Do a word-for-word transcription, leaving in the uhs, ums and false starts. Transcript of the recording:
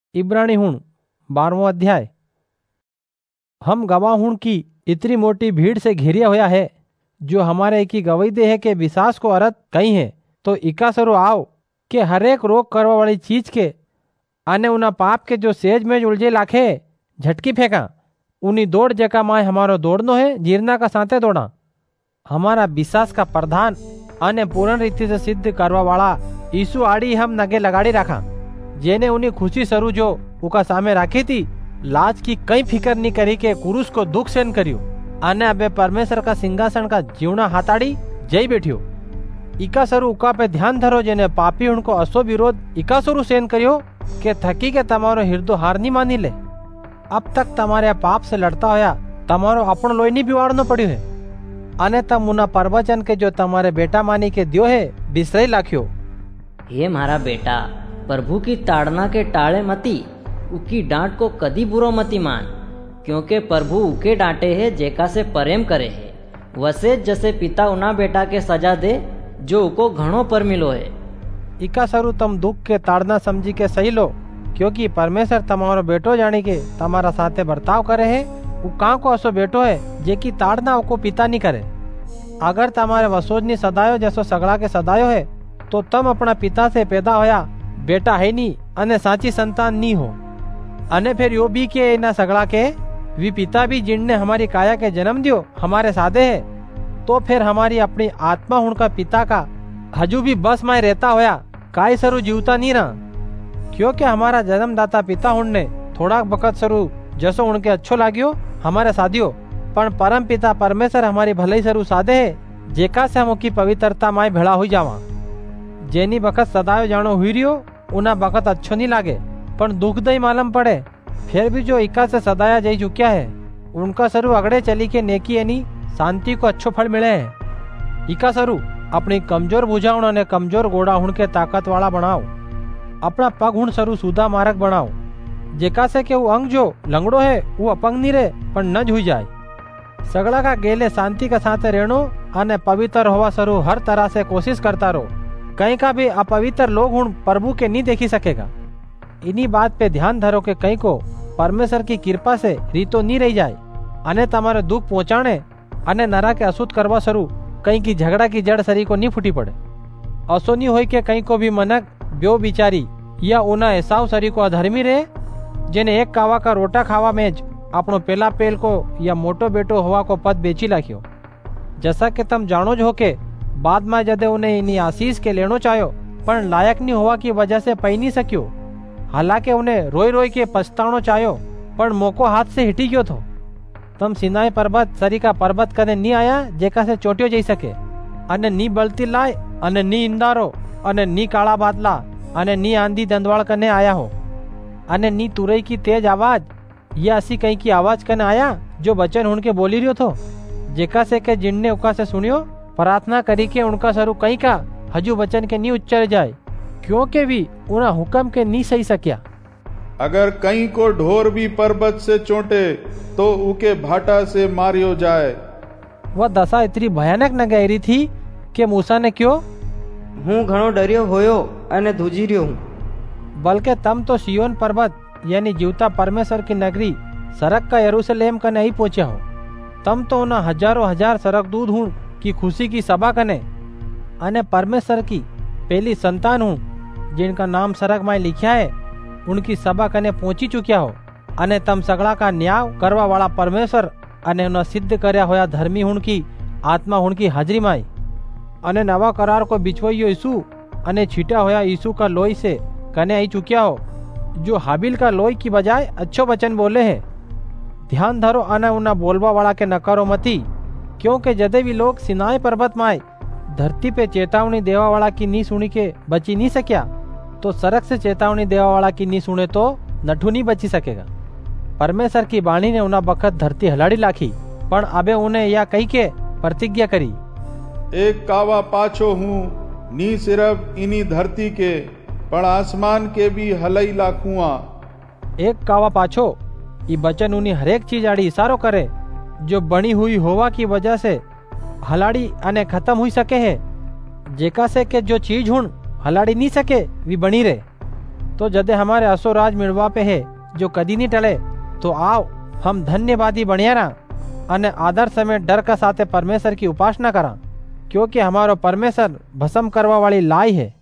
इब्रानी हुण बारहवां अध्याय। हम गवाह हुण की इतनी मोटी भीड़ से घिरिया होया है, जो हमारे की गवाही दे है कि विश्वास को अर्थ कहीं है, तो इका सरो आओ कि हरेक रोक करवा वाली चीज के आने उना पाप के जो सेज में उलझे लाखे झटकी फेंका, उन्हीं दौड़ जका माए हमारो दौड़नो है जीरना का साथे दौड़ा। हमारा विश्वास का प्रधान अने पूर्ण रीति से सिद्ध करवा वाला यीशु आड़ी हम नगे लगाड़ी रखा, जेने उन्हीं खुशी सरू जो उका सामे राखी थी, लाज की कई फिकर नहीं करी के कुरुस को दुख सहन करियो अने अबे परमेश्वर का सिंहासन का जीवना हाथाड़ी जई बैठियो। इका सरू उका पे ध्यान धरो, जेने पापी उनको असो विरोध इका सरू सहन करियो के थकी के तमारो हृदय हार नहीं मानी ले। अब तक तमारे पाप से लड़ता होया तमारो अपन लोई नहीं बिवाड़नो पड़ियो है, अने तम उना परवचन के जो तमारे बेटा मानी के दियो है बिसरई लाख्यो। हे मारा बेटा, प्रभु की ताड़ना के टाळे मती, उकी डांट को कदी बुरो मती मान, क्योंकि प्रभु उके डांटे है जेका से प्रेम करे है। वसे जैसे पिता उना बेटा के सजा दे जो उको घणो पर मिलो है। इका सरू तम दुख के ताड़ना समझी के सही लो, क्योंकि परमेश्वर तमारो बेटो जानी के तमारा साथे बर्ताव करे है। उ कां को असो बेटो है जे की ताड़ना उको पिता नहीं करे। अगर तमारे वसोज नहीं सदायो जैसो सगड़ा के सदायो है, तो तम अपना पिता से पैदा होया बेटा है नी अने साची संतान नी हो। अने फिर यो भी के इना सगड़ा के वी पिता भी जिनने हमारी काया के जन्म दियो हमारे सादे है, तो फिर हमारी अपनी आत्मा उनका पिता का हजू भी बस में रहता होया काय सरू जीवता नहीं रहा, क्योंकि हमारा जन्मदाता पिता उनने थोड़ा बखत सरू जसो उनके अच्छो लाग्यो हमारे सादियो, पर परम पिता परमेश्वर हमारी भलाई सरू सादे है, जेका से हम की पवित्रता माय भेड़ा हुई जावा। जेनी बखत सदायो जानो हुई रियो उना बखत अच्छो नहीं लागे, पर दुखदई मालूम पड़े। फिर भी जो इका से सदाया जाई चुक्या है, उनका सरू अगड़े चली के नेकी एनी शांति को अच्छो फल मिले है। इका सरू अपनी कमजोर बुझावण अने कमजोर गोड़ा हुण के ताकत वाला बनाओ, अपना पग हुण सरू सुधा मारक बनाओ, जेका से के वो अंग जो लंगड़ो है वो अपंग नहीं रहे पर नज हुई जाए। सगड़ा का गेले शांति का साथ रहनो अने पवित्र होवा सरू हर तरह से कोशिश करता रहो। कहीं का भी अपवित्र लोग हुण प्रभु के नहीं देखी सकेगा। इन्हीं बात पे ध्यान धरो के कहीं को परमेश्वर की कृपा से रीतो नहीं रही जाए, अने तमारे दुख पहुंचाने अने नरा के अशुद्ध करवा सरू कहीं की झगड़ा की जड़ सरी को नहीं फूटी पड़े। असो नहीं होई के कहीं को भी मनक ब्यो बिचारी या उना एसाव सरी को अधर्मी रहे, जेने एक कावा का रोटा खावा में ज अपनो पेला पेल को या मोटो बेटो होवा को पद बेची लाख्यो। जैसा कि तम जानो जो के बाद में जदे उन्हें इन्हीं आशीष के लेनो चाहो, पर लायक नहीं हुआ की वजह से पई नहीं सक्यो। हालांकि उन्हें रोई रोई के पछताणो चाहो, पर मौको हाथ से हिटी गयो थो। तम सिनाई पर्वत सरी का पर्वत कने नहीं आया जेका से चोटियो जई सके, अने नी बलती लाय अने नी इंदारो अने नी काला बादला अने नी आंधी दंदवाल कने आया हो, अने नी तुरई की तेज आवाज या असी कहीं की आवाज कने आया जो बचन उनके बोली रियो थो, जेका से के जिनने उका से सुनियो प्रार्थना करी के उनका सरू कहीं का हजू बचन के नी उच्चर जाए, क्योंकि भी उना हुक्म के नी सही सक्या। अगर कहीं को ढोर भी पर्वत से चोटे तो उके भाटा से मारियो जाए। वह दशा इतनी भयानक न गहरी थी कि मूसा ने क्यों हूँ घणो डरियो होयो अने धूजी रियो हूँ, बल्कि तम तो सियोन पर्वत यानी जीवता परमेश्वर की नगरी सरक का यरूशलेम कने ही पहुंचा हो। तम तो उना हजारों हजार सरक दूध हूँ की खुशी की सभा कने अने परमेश्वर की पहली संतान हूँ जिनका नाम सरक में लिखा है उनकी सभा कने पहुंची चुक्या हो, अने तम सगड़ा का न्याय करवा वाला परमेश्वर अने उन्हें सिद्ध करया होया धर्मी हुण की आत्मा हुण की हाजरी माई, अने नवा करार को बिछवाइयो यीशु अने छीटा होया यीशु का लोई से कने आई चुक्या हो, जो हाबिल का लोई की बजाय अच्छो वचन बोले है। ध्यान धरो अने उन्हें बोलवा वाला के नकारो मती, क्योंकि जदे भी लोग सिनाई पर्वत माए धरती पे चेतावनी देवा वाला की नी सुनी के बची नहीं सक्या, तो सरक से चेतावनी देवा वाला की नी सुने तो नठू नहीं बची सकेगा। परमेश्वर की बाणी ने उन्हें बखत धरती हलाड़ी लाखी, पर अबे उन्हें या कही के प्रतिज्ञा करी, एक कावा पाछो हूँ नी सिर्फ इनी धरती के पर आसमान के भी हलई लाखुआ। एक कावा पाछो ये बचन उन्हीं हरेक चीज आड़ी इशारो करे जो बनी हुई होवा की वजह से हलाड़ी अने खत्म हुई सके है, जेका से के जो चीज हुण हलाड़ी नहीं सके वी बनी रहे। तो जदे हमारे असो राज मिलवा पे है जो कदी नहीं टले, तो आओ हम धन्यवादी बनियारा अने आदर समेत डर का साथे परमेश्वर की उपासना करा, क्योंकि हमारो परमेश्वर भस्म करवा वाली लाई है।